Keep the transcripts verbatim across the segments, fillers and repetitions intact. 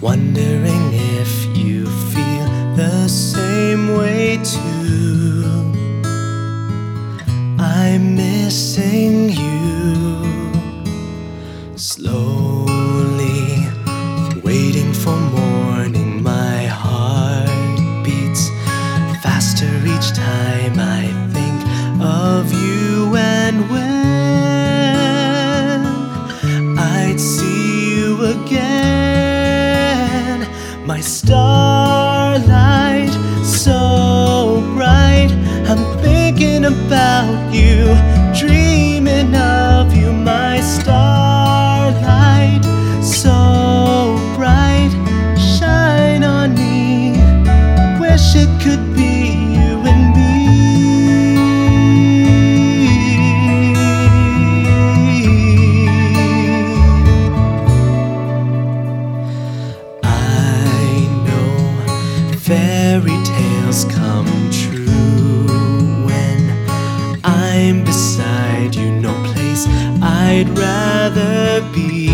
wondering if you feel the same way too. I'm missing you, slowly waiting for morning. My heart beats faster each time I think of you, and when I'd see you again, my starlight so bright, I'm thinking about you, dreaming of you. My starlight so bright, shine on me, wish it could be you and me. I know fairy tales come true when I'm beside you. No place I'd rather be,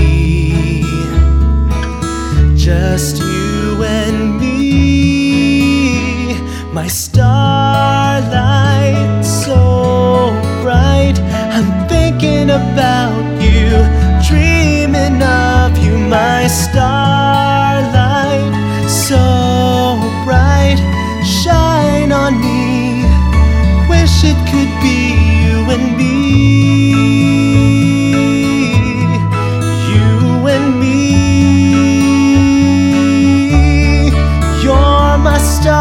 just you and me. My starlight so bright, I'm thinking about you, dreaming of you. My starlight so bright, shine on me, wish it could be you and me. You and me, you're my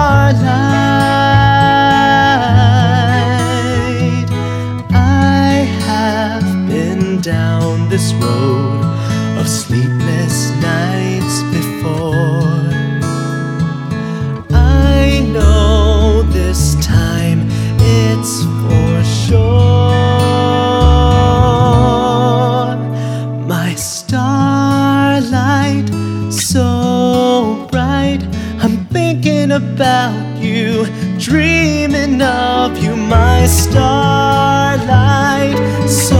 starlight. I have been down this road of sleepless nights before. I know this time it's for sure. My starlight so bright, I'm thinking about you, dreaming of you. My starlight so